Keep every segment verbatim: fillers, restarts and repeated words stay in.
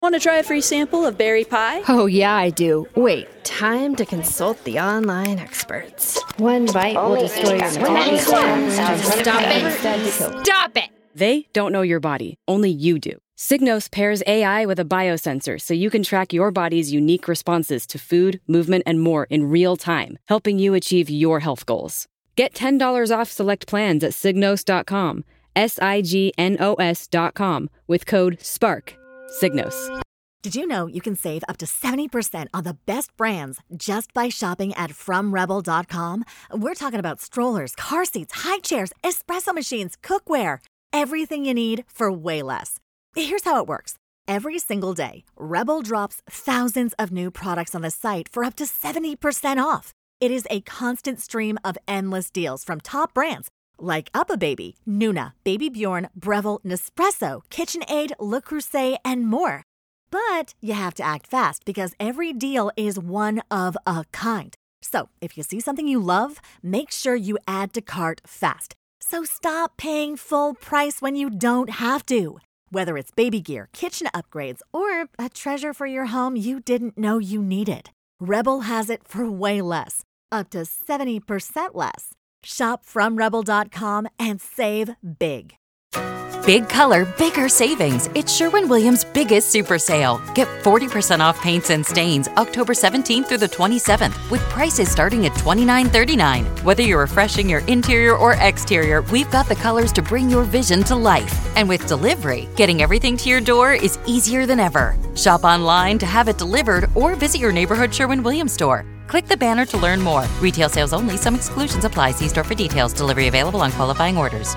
Want to try a free sample of berry pie? Oh, yeah, I do. Wait, time to consult the online experts. One bite will destroy your metabolism. Stop it! Stop it! They don't know your body. Only you do. Signos pairs A I with a biosensor so you can track your body's unique responses to food, movement, and more in real time, helping you achieve your health goals. Get ten dollars off select plans at signos dot com, S I G N O S dot com, with code SPARK. Signos. Did you know you can save up to seventy percent on the best brands just by shopping at from rebel dot com? We're talking about strollers, car seats, high chairs, espresso machines, cookware, everything you need for way less. Here's how it works. Every single day, Rebel drops thousands of new products on the site for up to seventy percent off. It is a constant stream of endless deals from top brands like UPPAbaby, Nuna, Baby Bjorn, Breville, Nespresso, KitchenAid, Le Creuset, and more. But you have to act fast because every deal is one of a kind. So if you see something you love, make sure you add to cart fast. So stop paying full price when you don't have to. Whether it's baby gear, kitchen upgrades, or a treasure for your home you didn't know you needed, Rebel has it for way less, up to seventy percent less. Shop from rebel dot com and save big. Big color, bigger savings. It's Sherwin-Williams' biggest super sale. Get forty percent off paints and stains October seventeenth through the twenty-seventh with prices starting at twenty-nine thirty-nine. Whether you're refreshing your interior or exterior, we've got the colors to bring your vision to life. And with delivery, getting everything to your door is easier than ever. Shop online to have it delivered or visit your neighborhood Sherwin-Williams store. Click the banner to learn more. Retail sales only. Some exclusions apply. See store for details. Delivery available on qualifying orders.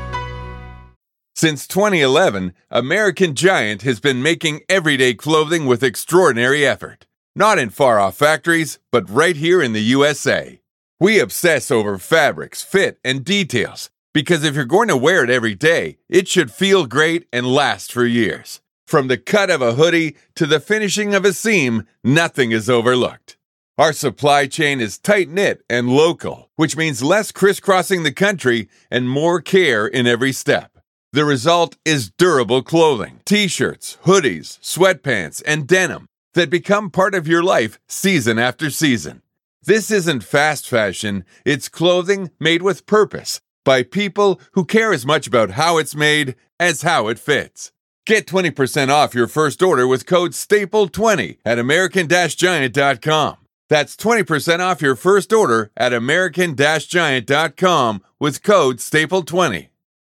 Since twenty eleven, American Giant has been making everyday clothing with extraordinary effort. Not in far-off factories, but right here in the U S A. We obsess over fabrics, fit, and details, because if you're going to wear it every day, it should feel great and last for years. From the cut of a hoodie to the finishing of a seam, nothing is overlooked. Our supply chain is tight-knit and local, which means less crisscrossing the country and more care in every step. The result is durable clothing, t-shirts, hoodies, sweatpants, and denim that become part of your life season after season. This isn't fast fashion, it's clothing made with purpose by people who care as much about how it's made as how it fits. Get twenty percent off your first order with code staple twenty at american giant dot com. That's twenty percent off your first order at american giant dot com with code staple twenty.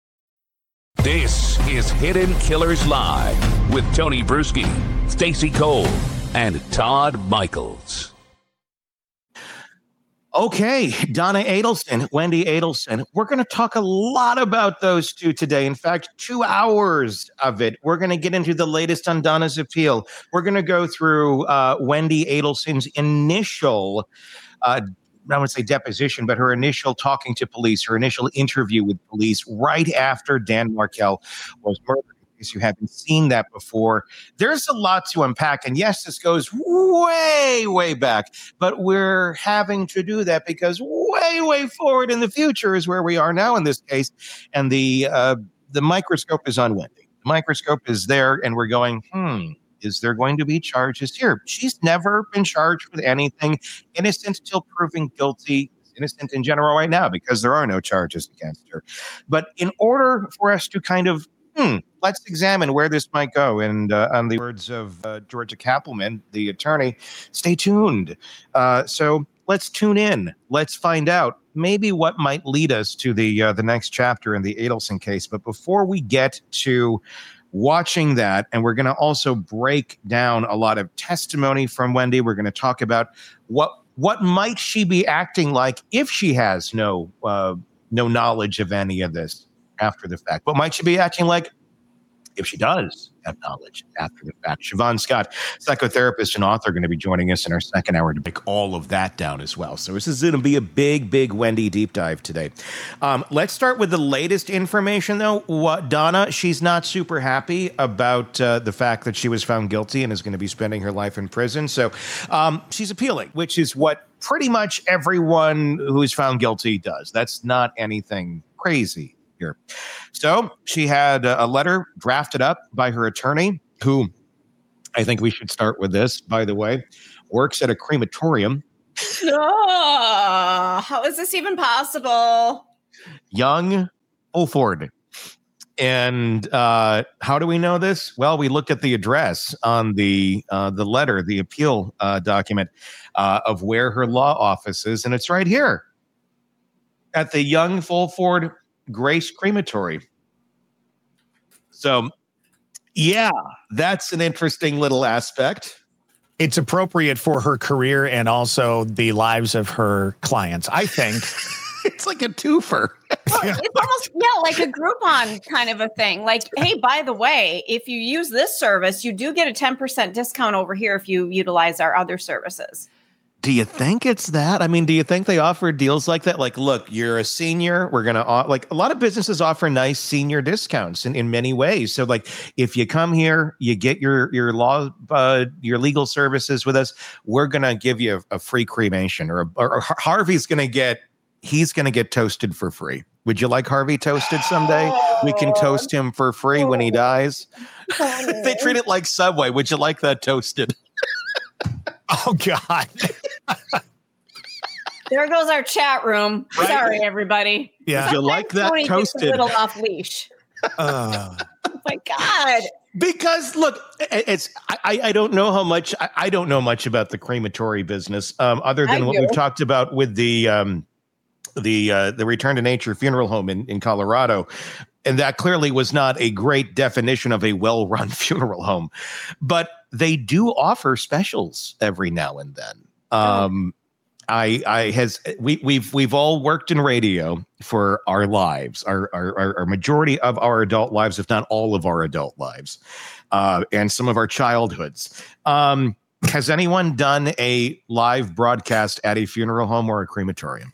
This is Hidden Killers Live with Tony Bruschi, Stacey Cole, and Todd Michaels. Okay, Donna Adelson, Wendy Adelson. We're going to talk a lot about those two today. In fact, two hours of it. We're going to get into the latest on Donna's appeal. We're going to go through uh, Wendy Adelson's initial, uh, I would say deposition, but her initial talking to police, her initial interview with police right after Dan Markel was murdered. You haven't seen that before. There's a lot to unpack. And yes, this goes way, way back, but we're having to do that because way, way forward in the future is where we are now in this case. And the uh, the microscope is on Wendy. The microscope is there, and we're going, hmm, is there going to be charges here? She's never been charged with anything. Innocent till proven guilty. Innocent in general right now because there are no charges against her. But in order for us to kind of Hmm, let's examine where this might go. And uh, on the words of uh, Georgia Kappelman, the attorney, stay tuned. Uh, so let's tune in. Let's find out maybe what might lead us to the uh, the next chapter in the Adelson case. But before we get to watching that, and we're going to also break down a lot of testimony from Wendy. We're going to talk about what what might she be acting like if she has no uh, no knowledge of any of this after the fact. What might she be acting like if she does have knowledge after the fact? Siobhan Scott, psychotherapist and author, going to be joining us in our second hour to break all of that down as well. So this is going to be a big, big Wendy deep dive today. Um, let's start with the latest information, though. What, Donna, she's not super happy about uh, the fact that she was found guilty and is going to be spending her life in prison. So um, she's appealing, which is what pretty much everyone who is found guilty does. That's not anything crazy. So she had a letter drafted up by her attorney who I think we should start with this, by the way. Works at a crematorium. Oh, how is this even possible? Young Fulford. And uh, how do we know this? Well, we looked at the address on the uh, the letter, the appeal uh, document uh, of where her law office is, and it's right here at the Young Fulford Grace Crematory. So, yeah, that's an interesting little aspect. It's appropriate for her career and also the lives of her clients, I think. It's like a twofer. Well, it's almost, yeah, like a Groupon kind of a thing. Like, hey, by the way, if you use this service, you do get a ten percent discount over here if you utilize our other services. Do you think it's that? I mean, do you think they offer deals like that? Like, look, you're a senior. We're going to, like, a lot of businesses offer nice senior discounts in, in many ways. So, like, if you come here, you get your your law, uh, your legal services with us, we're going to give you a, a free cremation, or, a, or Harvey's going to get, he's going to get toasted for free. Would you like Harvey toasted someday? We can toast him for free when he dies. They treat it like Subway. Would you like that toasted? Oh, God. There goes our chat room. Right? Sorry, everybody. Yeah. Would you like that Tony toasted? gets a little off leash. Uh, Oh, my God. Because look, it's I, I don't know how much I, I don't know much about the crematory business, um, other than I what do. we've talked about with the um, the uh, the Return to Nature funeral home in, in Colorado. And that clearly was not a great definition of a well-run funeral home. But they do offer specials every now and then. Um, I, I has we we've we've all worked in radio for our lives, our our, our majority of our adult lives, if not all of our adult lives, uh, and some of our childhoods. Um, has anyone done a live broadcast at a funeral home or a crematorium?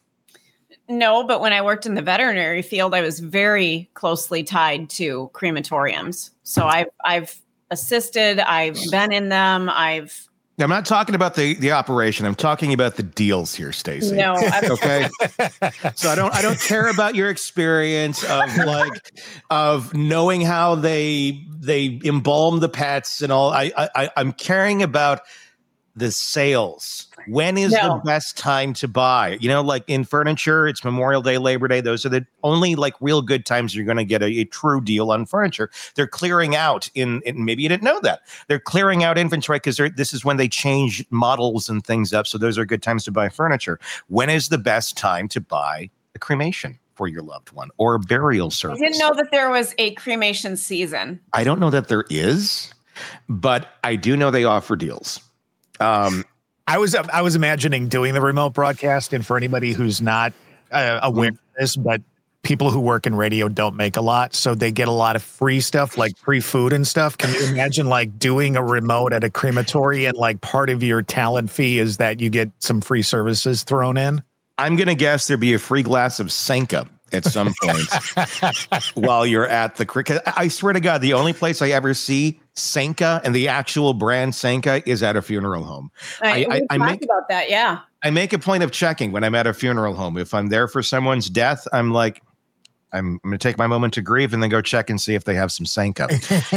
No, but when I worked in the veterinary field, I was very closely tied to crematoriums. So I've I've assisted, I've been in them, I've I'm not talking about the, the operation. I'm talking about the deals here, Stacey. No, I've, okay. So I don't I don't care about your experience of like of knowing how they they embalm the pets and all. I I I'm caring about the sales. When is No. the best time to buy? You know, like in furniture, it's Memorial Day, Labor Day. Those are the only like real good times you're going to get a, a true deal on furniture. They're clearing out in, in maybe you didn't know that. They're clearing out inventory because this is when they change models and things up. So those are good times to buy furniture. When is the best time to buy a cremation for your loved one or a burial I service? didn't know that there was a cremation season. I don't know that there is, but I do know they offer deals. Um, I was I was imagining doing the remote broadcast, and for anybody who's not uh, aware of this, but people who work in radio don't make a lot, so they get a lot of free stuff, like free food and stuff. Can you imagine like doing a remote at a crematory and like part of your talent fee is that you get some free services thrown in? I'm going to guess there'd be a free glass of Sanka at some point while you're at the cricket. I swear to God, the only place I ever see Sanka and the actual brand Sanka is at a funeral home. I, I, I, I talked make about that, yeah. I make a point of checking when I'm at a funeral home. If I'm there for someone's death, I'm like, I'm, I'm going to take my moment to grieve and then go check and see if they have some Sanka.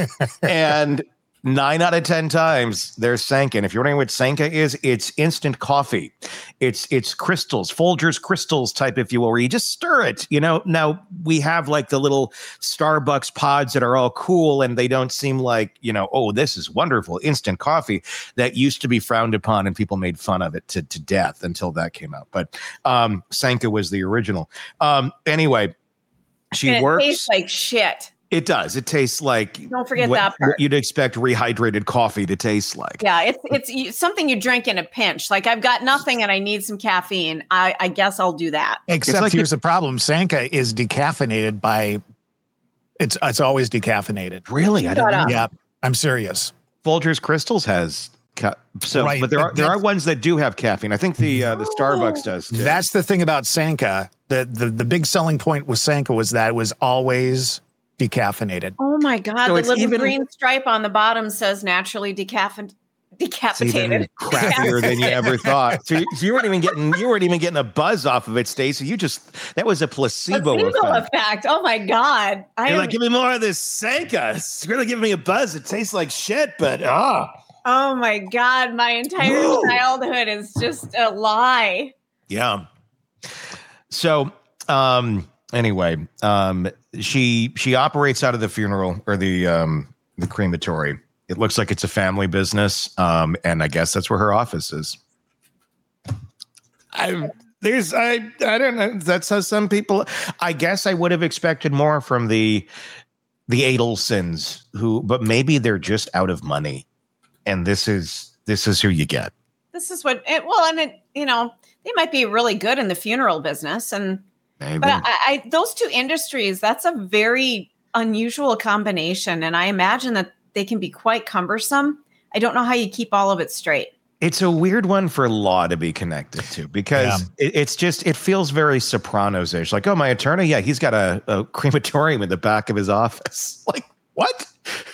And nine out of ten times there's Sanka. And if you're wondering what Sanka is, it's instant coffee. It's it's crystals, Folgers crystals type, if you will, where you just stir it. You know, now we have like the little Starbucks pods that are all cool and they don't seem like, you know, oh, this is wonderful, instant coffee. That used to be frowned upon and people made fun of it to, to death until that came out. But um, Sanka was the original. Um, anyway, she And it works. tastes like shit. It does. It tastes like Don't forget what, that part. what you'd expect rehydrated coffee to taste like. Yeah, it's it's you- something you drink in a pinch. Like I've got nothing and I need some caffeine. I, I guess I'll do that. Except like here's the problem: Sanka is decaffeinated by. It's it's always decaffeinated. Really? I don't Shut know. up. Yeah, I'm serious. Folgers Crystals has ca- so, Right, but there but are there are that's- ones that do have caffeine. I think the uh, the Starbucks does too. That's the thing about Sanka. The, the the big selling point with Sanka was that it was always decaffeinated. Oh my God, So the it's little even- green stripe on the bottom says naturally decaffeinated. It's even Decapitated. crappier than you ever thought. So you, so you weren't even getting you weren't even getting a buzz off of it, Stacey. You just that was a placebo, Placebo effect. effect. Oh my God. I You're am- like, give me more of this Sanka. It's really giving me a buzz. It tastes like shit, but ah. Oh my God. My entire Whoa. childhood is just a lie. Yeah. So, um, anyway, um, she, she operates out of the funeral or the, um, the crematory. It looks like it's a family business. Um, and I guess that's where her office is. I, there's, I, I don't know. That's how some people, I guess I would have expected more from the, the Adelsons who, but maybe they're just out of money. And this is, this is who you get. This is what it, well, and it, you know, they might be really good in the funeral business. And, maybe. but I, I, those two industries, that's a very unusual combination. And I imagine that they can be quite cumbersome. I don't know how you keep all of it straight. It's a weird one for law to be connected to because yeah. it, it's just, it feels very Sopranos-ish. Like, oh, my attorney, yeah, he's got a, a crematorium in the back of his office. Like, what?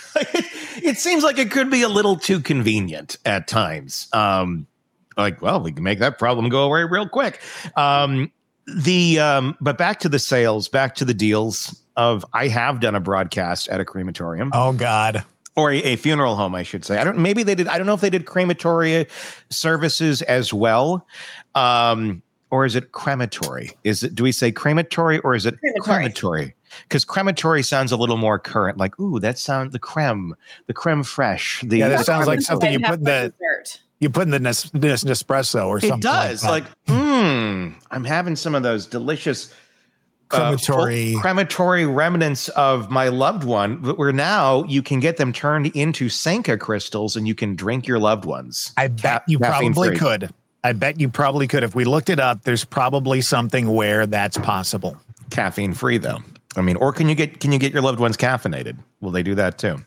It seems like it could be a little too convenient at times. Um, like, well, we can make that problem go away real quick. Um, the um, but back to the sales, back to the deals of I have done a broadcast at a crematorium. Oh, God. Or a, a funeral home, I should say. I don't. Maybe they did. I don't know if they did crematory services as well, um, or is it crematory? Is it? Do we say crematory or is it crematory? Because crematory sounds a little more current. Like, ooh, that sounds the creme, the creme fraiche. The, yeah, that the sounds like something you put in the dessert. you put in the Nes, Nes, Nespresso or something. It does. Like, hmm, I'm having some of those delicious. Crematory uh, crematory remnants of my loved one, where now you can get them turned into Sanka crystals and you can drink your loved ones. I bet you probably could. I bet you probably could. If we looked it up, there's probably something where that's possible. Caffeine free, though. I mean, or can you get can you get your loved ones caffeinated? Will they do that too?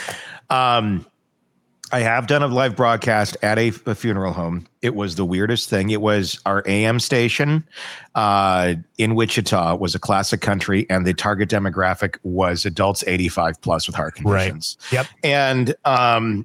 Um, I have done a live broadcast at a, a funeral home. It was the weirdest thing. It was our A M station uh, in Wichita was a classic country, and the target demographic was adults eighty-five plus with heart conditions. Right. Yep. And um,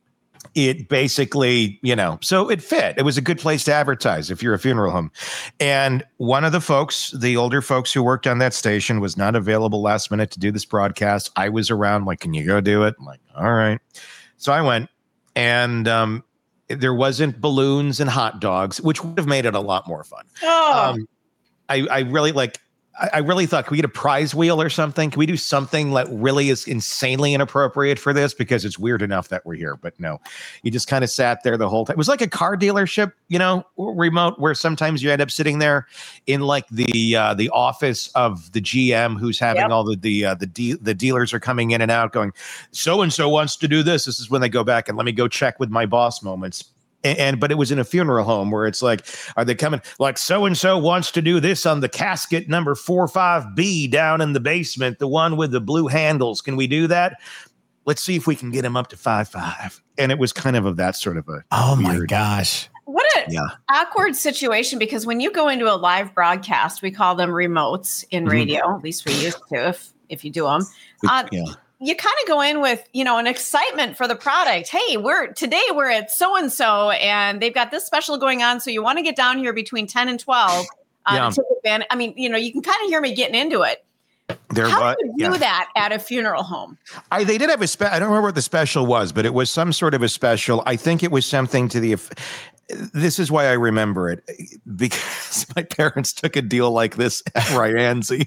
it basically, you know, so it fit. It was a good place to advertise if you're a funeral home. And one of the folks, the older folks who worked on that station, was not available last minute to do this broadcast. I was around, like, can you go do it? I'm like, all right. So I went, and um, there wasn't balloons and hot dogs, which would have made it a lot more fun. Oh. Um, I, I really like, I, I really thought, can we get a prize wheel or something? Can we do something that really is insanely inappropriate for this? Because it's weird enough that we're here, but no, you just kind of sat there the whole time. It was like a car dealership, you know, remote, where sometimes you end up sitting there in like the uh, the office of the G M who's having yep. all the the uh, the de- the dealers are coming in and out, going, so and so wants to do this. This is when they go back and let me go check with my boss moments. And, and but it was in a funeral home where it's like, are they coming? Like, so and so wants to do this on the casket number four five B down in the basement, the one with the blue handles. Can we do that? Let's see if we can get him up to five five. And it was kind of of that sort of a. Oh weird, my gosh! What a yeah. awkward situation, because when you go into a live broadcast, we call them remotes in radio. Mm-hmm. At least we used to, if if you do them. Uh, yeah. You kind of go in with, you know, an excitement for the product. Hey, we're today we're at so-and-so and they've got this special going on. So you want to get down here between ten and twelve. Uh, yeah. to take advantage. I mean, you know, you can kind of hear me getting into it. There, How uh, do you do yeah. that at a funeral home? I they did have a spe- I don't remember what the special was, but it was some sort of a special. I think it was something to the this is why I remember it, because my parents took a deal like this at Ryanzi.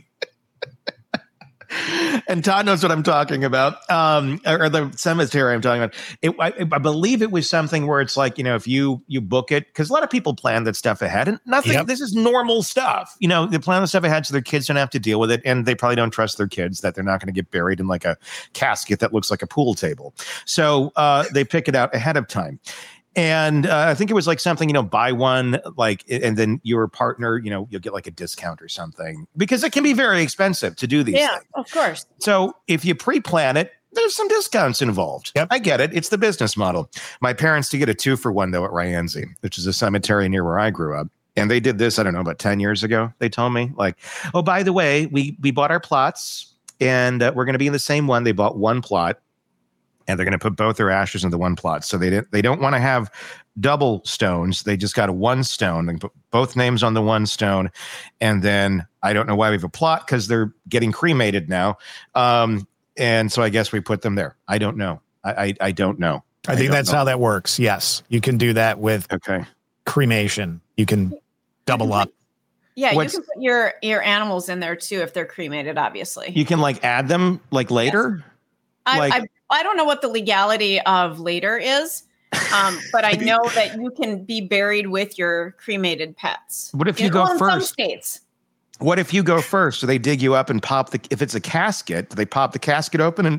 And Todd knows what I'm talking about, um, or, or the cemetery I'm talking about. It, I, I believe it was something where it's like, you know, if you you book it, because a lot of people plan that stuff ahead, and nothing. Yep. This is normal stuff. You know, they plan the stuff ahead so their kids don't have to deal with it, and they probably don't trust their kids that they're not going to get buried in like a casket that looks like a pool table. So uh, they pick it out ahead of time. And uh, I think it was like something, you know, buy one, like, and then your partner, you know, you'll get like a discount or something, because it can be very expensive to do these yeah, things. Of course. So if you pre-plan it, there's some discounts involved. Yep. I get it. It's the business model. My parents did get a two for one, though, at Ryanzi, which is a cemetery near where I grew up. And they did this, I don't know, about ten years ago. They told me, like, oh, by the way, we, we bought our plots, and uh, we're going to be in the same one. They bought one plot. And they're going to put both their ashes into one plot. So they didn't, they don't want to have double stones. They just got a one stone. They put both names on the one stone. And then I don't know why we have a plot, because they're getting cremated now. Um, and so I guess we put them there. I don't know. I, I, I don't know. I, I think that's know. how that works. Yes. You can do that with okay. cremation. You can double up. Yeah, What's, you can put your, your animals in there too if they're cremated, obviously. You can like add them like later? Yes. I, like, I, I don't know what the legality of later is, um, but I know that you can be buried with your cremated pets. What if you you know, go in first? Some states. What if you go first? Do they dig you up and pop the, if it's a casket, do they pop the casket open and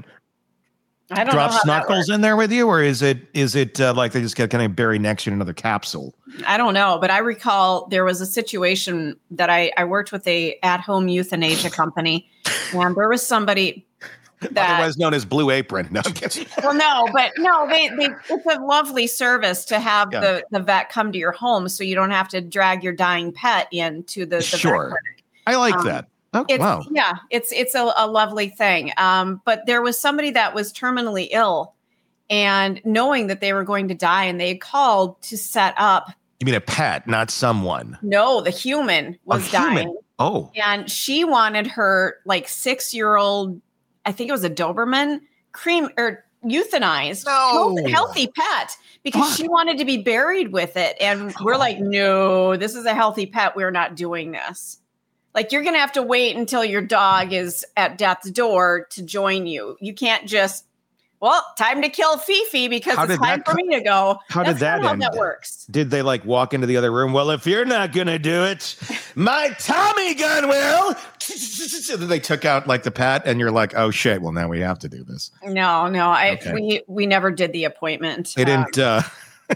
I don't drop know how snuggles in there with you? Or is it, is it uh, like they just get kind of buried next to you in another capsule? I don't know, but I recall there was a situation that I, I worked with a at-home euthanasia company, and there was somebody that otherwise known as Blue Apron. No, I'm kidding. Well, no, but no, they, they it's a lovely service to have Yeah. the, the vet come to your home so you don't have to drag your dying pet into the, the Sure. vet clinic. I like Um, that. Oh, It's, wow. Yeah, it's it's a, a lovely thing. Um, but there was somebody that was terminally ill, and knowing that they were going to die, and they called to set up. You mean a pet, not someone? No, the human was A human? dying. Oh. And she wanted her like six year old, I think it was a Doberman, cream or euthanized, No. healthy, healthy pet because she wanted to be buried with it. And we're like, no, this is a healthy pet. We're not doing this. Like, you're going to have to wait until your dog is at death's door to join you. You can't just, well, time to kill Fifi because How it's did time that for co- me to go. How That's did that not end? how that works. Did they like walk into the other room? Well, if you're not going to do it, my Tommy gun will. So then they took out like the pet and you're like, oh shit. Well, now we have to do this. No, no, I Okay. we we never did the appointment. It Um, didn't, uh,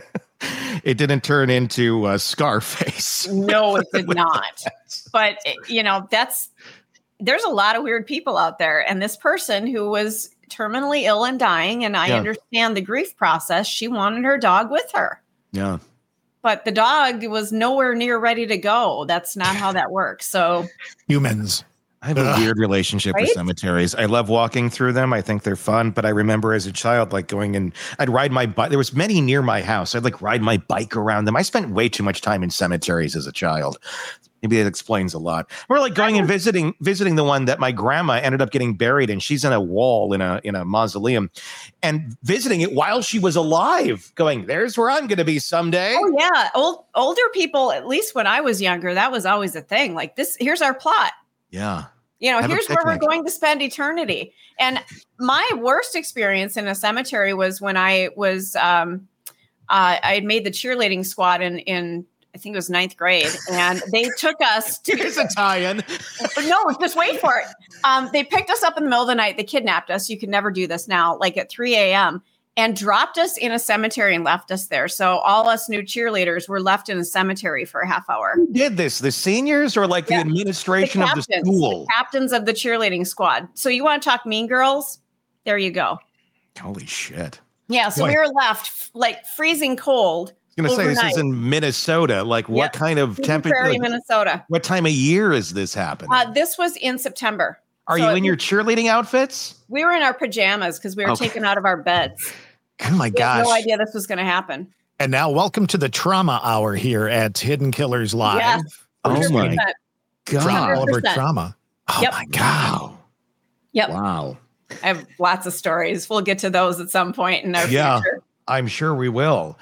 it didn't turn into uh, Scarface. No, it did not. But you know, that's there's a lot of weird people out there, and this person who was terminally ill and dying, and I Yeah. understand the grief process. She wanted her dog with her, Yeah. but the dog was nowhere near ready to go. That's not how that works. So Humans. I have a Ugh. weird relationship with Right? cemeteries. I love walking through them. I think they're fun, but I remember as a child, like going and I'd ride my bike. There was many near my house. I'd like ride my bike around them. I spent way too much time in cemeteries as a child. Maybe that explains a lot. We're like going and visiting, visiting the one that my grandma ended up getting buried in. She's in a wall in a, in a mausoleum and visiting it while she was alive going, there's where I'm going to be someday. oh yeah, old older people, at least when I was younger, that was always a thing. Like this, here's our plot. Yeah. You know, Have a here's where we're picnic. going to spend eternity. And my worst experience in a cemetery was when I was, um, uh, I had made the cheerleading squad in, in, I think it was ninth grade, and they took us to. Here's a tie-in. No, just wait for it. Um, they picked us up in the middle of the night. They kidnapped us. You could never do this now, like at three a.m. and dropped us in a cemetery and left us there. So all us new cheerleaders were left in a cemetery for a half hour. Who did this? The seniors or like Yeah. the administration of the captains, school? the captains of the cheerleading squad. So you want to talk Mean Girls? There you go. Holy shit. Yeah, so Boy. we were left f- like freezing cold. I was going to say, this overnight. is in Minnesota. Like, what Yep. kind of Prairie, temperature? Minnesota. What time of year is this happening? Uh, this was in September. Are So you in it- your cheerleading outfits? We were in our pajamas because we were Okay. taken out of our beds. Oh my We had gosh. no idea this was going to happen. And now, welcome to the Trauma Hour here at Hidden Killers Live. Yes. Oh one hundred my percent. God. Trauma over percent. trauma. Oh Yep. my God. Wow. Yep. Wow. I have lots of stories. We'll get to those at some point in our Yeah. future. I'm sure we will.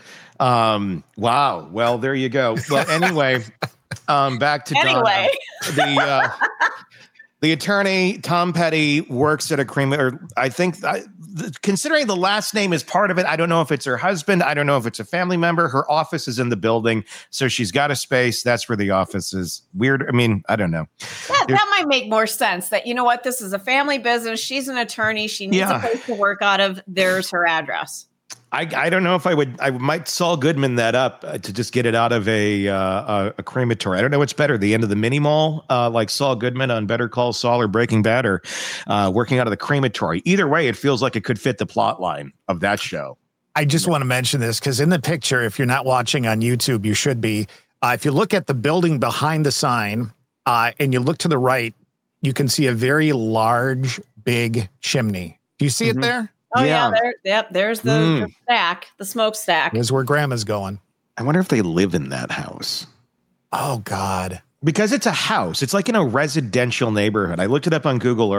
Um, wow. Well, there you go. Well, anyway, um, back to Donna. Anyway. the uh, the attorney Tom Petty works at a crematorium. I think, I, the, considering the last name is part of it, I don't know if it's her husband. I don't know if it's a family member. Her office is in the building, so she's got a space. That's where the office is. Weird. I mean, I don't know. That, that might make more sense that, you know what, this is a family business. She's an attorney. She needs Yeah. a place to work out of. There's her address. I, I don't know if I would I might Saul Goodman that up uh, to just get it out of a, uh, a a crematory. I don't know what's better, the end of the mini mall, uh, like Saul Goodman on Better Call Saul or Breaking Bad, or uh, working out of the crematory. Either way, it feels like it could fit the plot line of that show. I just want to mention this because in the picture, if you're not watching on YouTube, you should be. Uh, if you look at the building behind the sign uh, and you look to the right, you can see a very large, big chimney. Do you see Mhm. it there? Oh, yeah. Yeah. there, yep. There's the, Mm. the stack, the smokestack. Here's where grandma's going. I wonder if they live in that house. Oh, God. Because it's a house. It's like in a residential neighborhood. I looked it up on Google Earth.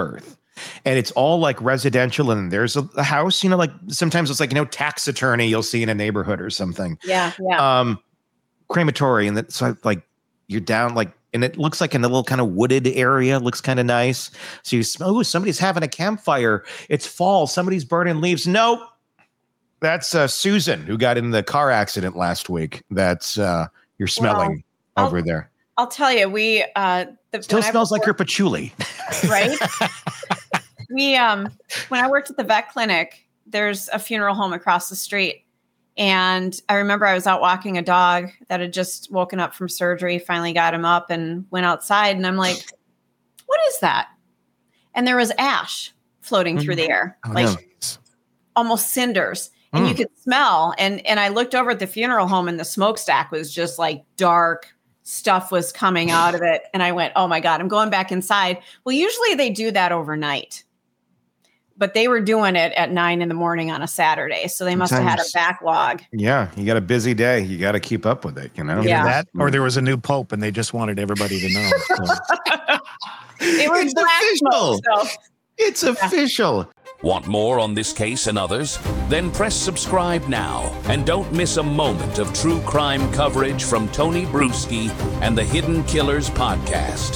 And it's all like residential, and there's a, a house, you know, like sometimes it's like, you know, tax attorney you'll see in a neighborhood or something. Yeah, yeah. Um, crematory, and that, so like you're down like, and it looks like in a little kind of wooded area, looks kind of nice. So you smell, oh, somebody's having a campfire. It's fall. Somebody's burning leaves. Nope. That's uh, Susan, who got in the car accident last week. That's uh, you're smelling well, over I'll, there. I'll tell you, we uh, the, still smells like her patchouli, right? we um, when I worked at the vet clinic, there's a funeral home across the street, and I remember I was out walking a dog that had just woken up from surgery. Finally got him up and went outside, and I'm like, "What is that?" And there was ash floating mm-hmm. through the air, oh, like no. almost cinders. And Mm. you could smell, and and I looked over at the funeral home, and the smokestack was just like dark stuff was coming out of it. And I went, oh my God, I'm going back inside. Well, usually they do that overnight, but they were doing it at nine in the morning on a Saturday. So they must Sometimes, have had a backlog. Yeah, you got a busy day. You got to keep up with it, you know? Yeah. That, or there was a new pope and they just wanted everybody to know. So. It was it's black official. smoke, so. It's Yeah. official. Want more on this case and others? Then press subscribe now and don't miss a moment of true crime coverage from Tony Bruschi and the Hidden Killers podcast.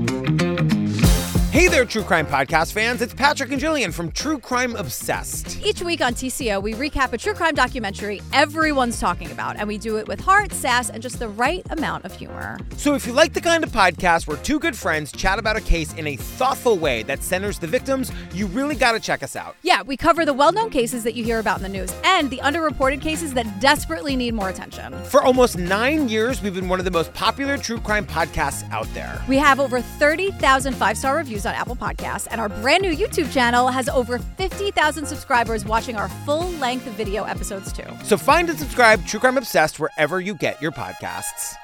Hey there, True Crime Podcast fans. It's Patrick and Jillian from True Crime Obsessed. Each week on T C O, we recap a true crime documentary everyone's talking about, and we do it with heart, sass, and just the right amount of humor. So if you like the kind of podcast where two good friends chat about a case in a thoughtful way that centers the victims, you really got to check us out. Yeah, we cover the well-known cases that you hear about in the news and the underreported cases that desperately need more attention. For almost nine years, we've been one of the most popular true crime podcasts out there. We have over thirty thousand five-star reviews on Apple Podcasts, and our brand new YouTube channel has over fifty thousand subscribers watching our full-length video episodes too. So find and subscribe True Crime Obsessed wherever you get your podcasts.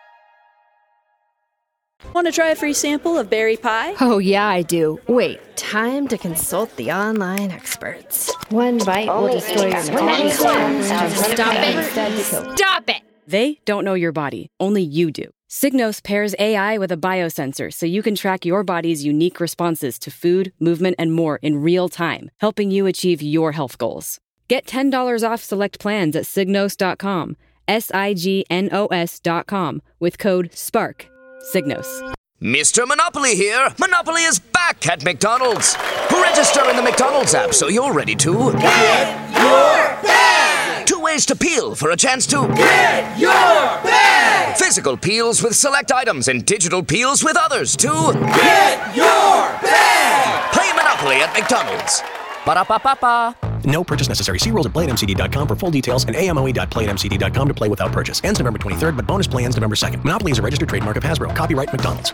Want to try a free sample of berry pie? Oh, yeah, I do. Wait, time to consult the online experts. One bite will destroy your entire Stop it! Stop it! They don't know your body, only you do. Signos pairs A I with a biosensor so you can track your body's unique responses to food, movement, and more in real time, helping you achieve your health goals. Get ten dollars off select plans at signos dot com, S I G N O S dot com, with code SPARK. Signos. Mister Monopoly here. Monopoly is back at McDonald's. Register in the McDonald's app so you're ready to get your bag. Two ways to peel for a chance to get your bag. Physical peels with select items and digital peels with others to get your bag. Play Monopoly at McDonald's. Ba-da-ba-ba-ba. No purchase necessary. See rules at play at M C D dot com for full details and A M O E dot play at M C D dot com to play without purchase. Ends November twenty-third, but bonus play ends November second. Monopoly is a registered trademark of Hasbro. Copyright McDonald's.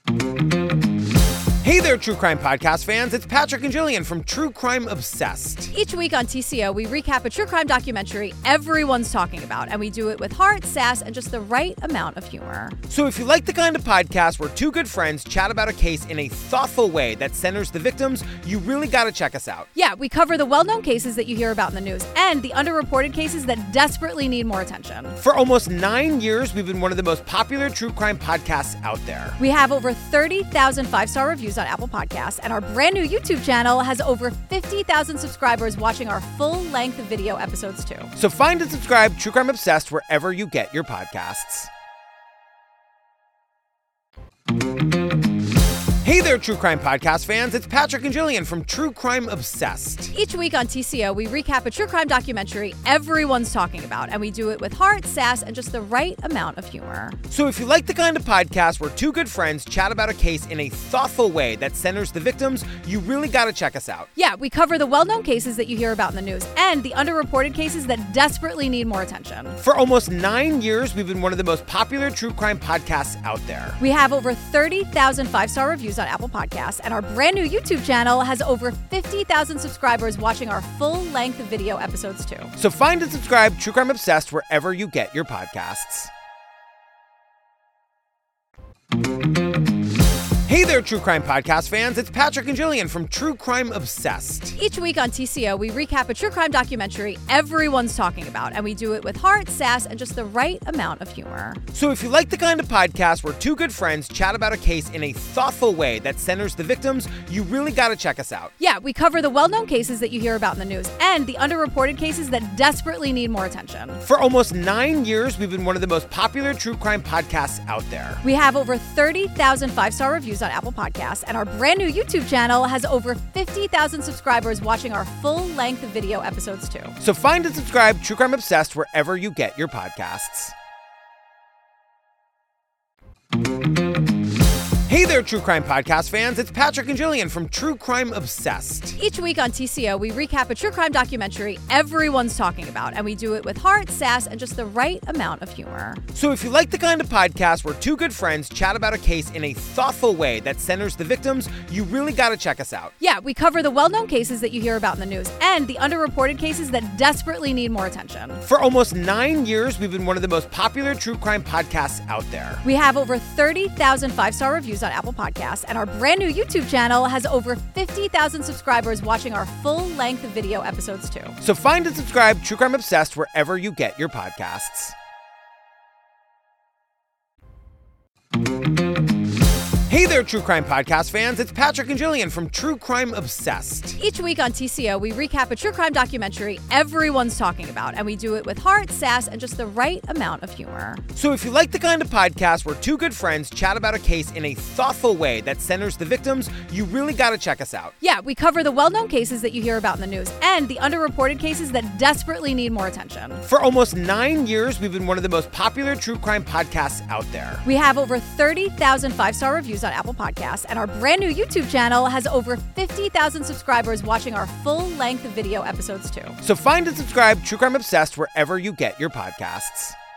Hey there, True Crime Podcast fans. It's Patrick and Jillian from True Crime Obsessed. Each week on T C O, we recap a true crime documentary everyone's talking about, and we do it with heart, sass, and just the right amount of humor. So if you like the kind of podcast where two good friends chat about a case in a thoughtful way that centers the victims, you really got to check us out. Yeah, we cover the well-known cases that you hear about in the news and the underreported cases that desperately need more attention. For almost nine years, we've been one of the most popular true crime podcasts out there. We have over thirty thousand five-star reviews on Apple Podcasts, and our brand new YouTube channel has over fifty thousand subscribers watching our full-length video episodes too. So find and subscribe True Crime Obsessed wherever you get your podcasts. Hey there, True Crime Podcast fans. It's Patrick and Jillian from True Crime Obsessed. Each week on T C O, we recap a true crime documentary everyone's talking about, and we do it with heart, sass, and just the right amount of humor. So if you like the kind of podcast where two good friends chat about a case in a thoughtful way that centers the victims, you really got to check us out. Yeah, we cover the well-known cases that you hear about in the news and the underreported cases that desperately need more attention. For almost nine years, we've been one of the most popular true crime podcasts out there. We have over thirty thousand five-star reviews on Apple Podcasts, and our brand new YouTube channel has over fifty thousand subscribers watching our full-length video episodes too. So find and subscribe True Crime Obsessed wherever you get your podcasts. Hey there, True Crime Podcast fans. It's Patrick and Jillian from True Crime Obsessed. Each week on T C O, we recap a true crime documentary everyone's talking about, and we do it with heart, sass, and just the right amount of humor. So if you like the kind of podcast where two good friends chat about a case in a thoughtful way that centers the victims, you really got to check us out. Yeah, we cover the well-known cases that you hear about in the news and the underreported cases that desperately need more attention. For almost nine years, we've been one of the most popular true crime podcasts out there. We have over thirty thousand five-star reviews on Apple Podcasts, and our brand new YouTube channel has over fifty thousand subscribers watching our full-length video episodes too. So find and subscribe True Crime Obsessed wherever you get your podcasts. Hey there, True Crime Podcast fans. It's Patrick and Jillian from True Crime Obsessed. Each week on T C O, we recap a true crime documentary everyone's talking about, and we do it with heart, sass, and just the right amount of humor. So if you like the kind of podcast where two good friends chat about a case in a thoughtful way that centers the victims, you really got to check us out. Yeah, we cover the well-known cases that you hear about in the news and the underreported cases that desperately need more attention. For almost nine years, we've been one of the most popular true crime podcasts out there. We have over thirty thousand five-star reviews on Apple Podcasts, and our brand new YouTube channel has over fifty thousand subscribers watching our full-length video episodes too. So find and subscribe True Crime Obsessed wherever you get your podcasts. Hey there, True Crime Podcast fans. It's Patrick and Jillian from True Crime Obsessed. Each week on T C O, we recap a true crime documentary everyone's talking about, and we do it with heart, sass, and just the right amount of humor. So if you like the kind of podcast where two good friends chat about a case in a thoughtful way that centers the victims, you really got to check us out. Yeah, we cover the well-known cases that you hear about in the news and the underreported cases that desperately need more attention. For almost nine years, we've been one of the most popular true crime podcasts out there. We have over thirty thousand five-star reviews on Apple Podcasts, and our brand new YouTube channel has over fifty thousand subscribers watching our full-length video episodes too. So find and subscribe True Crime Obsessed wherever you get your podcasts.